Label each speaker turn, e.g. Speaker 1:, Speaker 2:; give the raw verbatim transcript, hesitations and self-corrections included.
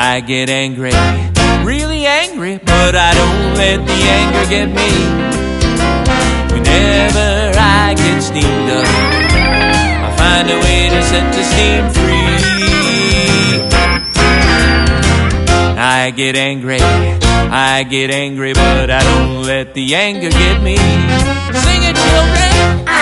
Speaker 1: I get angry, really angry, but I don't let the anger get me. Whenever I get steamed up, I find a way to set the steam free. I get angry, I get angry, but I don't let the anger get me. Sing it, children!